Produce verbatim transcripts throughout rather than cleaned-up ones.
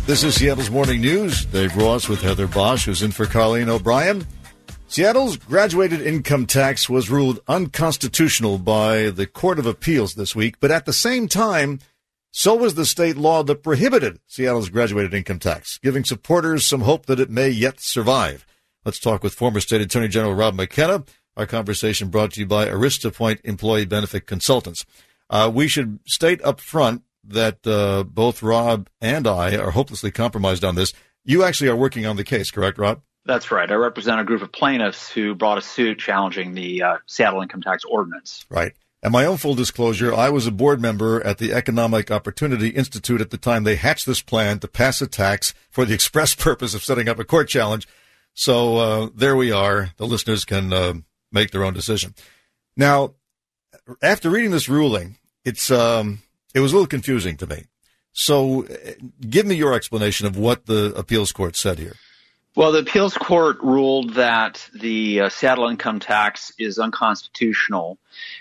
This is Seattle's Morning News. Dave Ross with Heather Bosch, who's in for Colleen O'Brien. Seattle's graduated income tax was ruled unconstitutional by the Court of Appeals this week, but at the same time, so was the state law that prohibited Seattle's graduated income tax, giving supporters some hope that it may yet survive. Let's talk with former State Attorney General Rob McKenna. Our conversation brought to you by Arista Point Employee Benefit Consultants. Uh, we should state up front that uh, both Rob and I are hopelessly compromised on this. You actually are working on the case, correct, Rob? That's right. I represent a group of plaintiffs who brought a suit challenging the uh, Seattle income tax ordinance. Right. And my own full disclosure, I was a board member at the Economic Opportunity Institute at the time they hatched this plan to pass a tax for the express purpose of setting up a court challenge. So uh, there we are. The listeners can uh, make their own decision. Now, after reading this ruling, it's um, it was a little confusing to me. So give me your explanation of what the appeals court said here. Well, the appeals court ruled that the uh, Seattle income tax is unconstitutional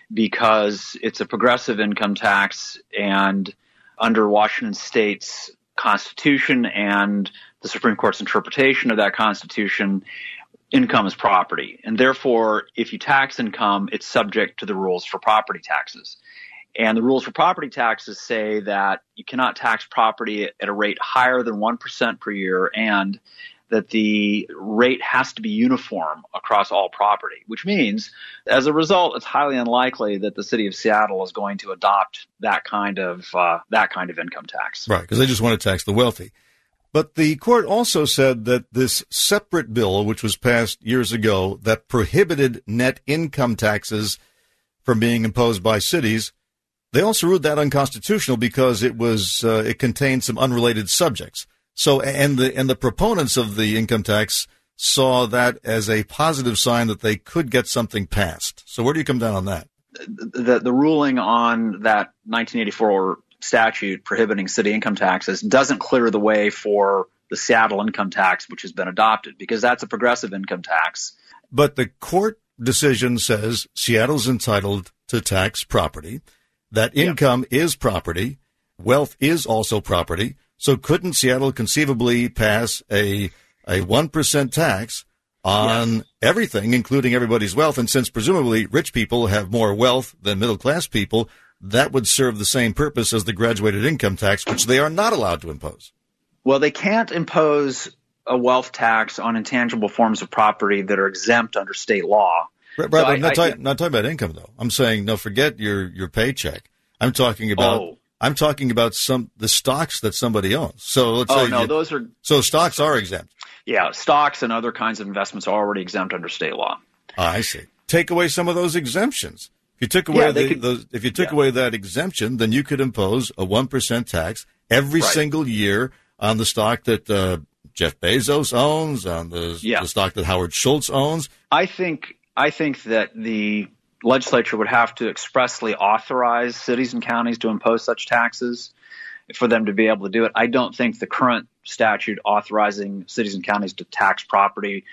because it's a progressive income tax, and under Washington State's Constitution and the Supreme Court's interpretation of that Constitution, income is property. And therefore, if you tax income, it's subject to the rules for property taxes. And the rules for property taxes say that you cannot tax property at a rate higher than one percent per year, and that the rate has to be uniform across all property, which means, as a result, it's highly unlikely that the city of Seattle is going to adopt that kind of uh, that kind of income tax. Right, because they just want to tax the wealthy. But the court also said that this separate bill, which was passed years ago, that prohibited net income taxes from being imposed by cities, they also ruled that unconstitutional because it was uh, it contained some unrelated subjects. So, and the and the proponents of the income tax saw that as a positive sign that they could get something passed. So, where do you come down on that? The the ruling on that nineteen eighty-four statute prohibiting city income taxes doesn't clear the way for the Seattle income tax, which has been adopted, because that's a progressive income tax. But the court decision says Seattle's entitled to tax property. That income yep. is property. Wealth is also property. So couldn't Seattle conceivably pass a a one percent tax on yes. everything, including everybody's wealth? And since presumably rich people have more wealth than middle-class people, that would serve the same purpose as the graduated income tax, which they are not allowed to impose. Well, they can't impose a wealth tax on intangible forms of property that are exempt under state law. Right, right, so I'm not, I, talking, I, not talking about income, though. I'm saying, no, forget your, your paycheck. I'm talking about... Oh. I'm talking about some the stocks that somebody owns. So let's oh, say no, you, those are so stocks are exempt. Yeah, stocks and other kinds of investments are already exempt under state law. Ah, I see. Take away some of those exemptions. If you took away yeah, the, could, those, if you took yeah. away that exemption, then you could impose a one percent tax every right. single year on the stock that uh, Jeff Bezos owns, on the, yeah. the stock that Howard Schultz owns. I think I think that the legislature would have to expressly authorize cities and counties to impose such taxes for them to be able to do it. I don't think the current statute authorizing cities and counties to tax property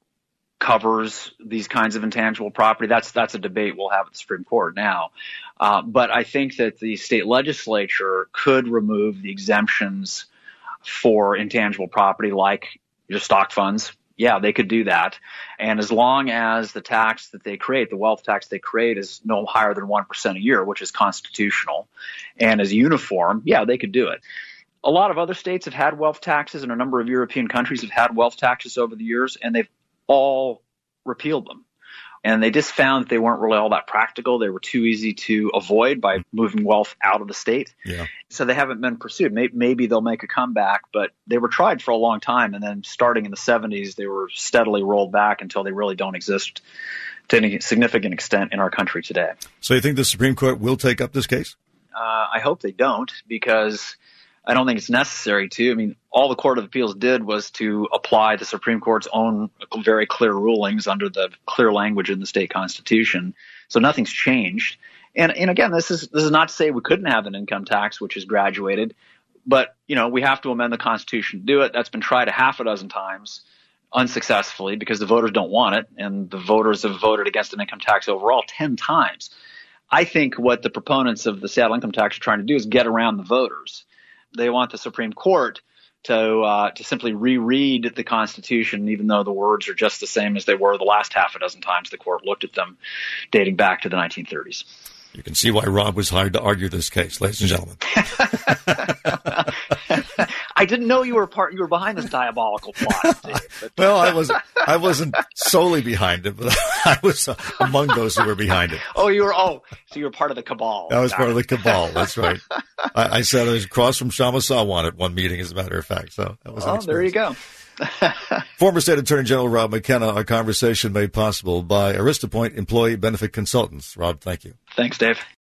covers these kinds of intangible property. That's that's a debate we'll have at the Supreme Court now. Uh, but I think that the state legislature could remove the exemptions for intangible property like your stock funds. Yeah, they could do that. And as long as the tax that they create, the wealth tax they create, is no higher than one percent a year, which is constitutional, and is uniform, yeah, they could do it. A lot of other states have had wealth taxes, and a number of European countries have had wealth taxes over the years, and they've all repealed them. And they just found that they weren't really all that practical. They were too easy to avoid by moving wealth out of the state. Yeah. So they haven't been pursued. Maybe they'll make a comeback, but they were tried for a long time. And then starting in the seventies, they were steadily rolled back until they really don't exist to any significant extent in our country today. So you think the Supreme Court will take up this case? Uh, I hope they don't, because I don't think it's necessary to. I mean, all the Court of Appeals did was to apply the Supreme Court's own very clear rulings under the clear language in the state constitution. So nothing's changed. And and again, this is this is not to say we couldn't have an income tax which is graduated, but you know, we have to amend the Constitution to do it. That's been tried a half a dozen times unsuccessfully because the voters don't want it, and the voters have voted against an income tax overall ten times. I think what the proponents of the Seattle income tax are trying to do is get around the voters. They want the Supreme Court to uh, to simply reread the Constitution, even though the words are just the same as they were the last half a dozen times the court looked at them, dating back to the nineteen thirties. You can see why Rob was hired to argue this case, ladies and gentlemen. I didn't know you were part. You were behind this diabolical plot, Dave. But... Well, I wasn't. I wasn't solely behind it, but I was uh, among those who were behind it. Oh, you were. Oh, so you were part of the cabal. I was Got part it. of the cabal. That's right. I, I sat across from Shama Sawan at one meeting, as a matter of fact. So that was. Oh, an there you go. Former State Attorney General Rob McKenna, our conversation made possible by Aristopoint Employee Benefit Consultants. Rob, thank you. Thanks, Dave.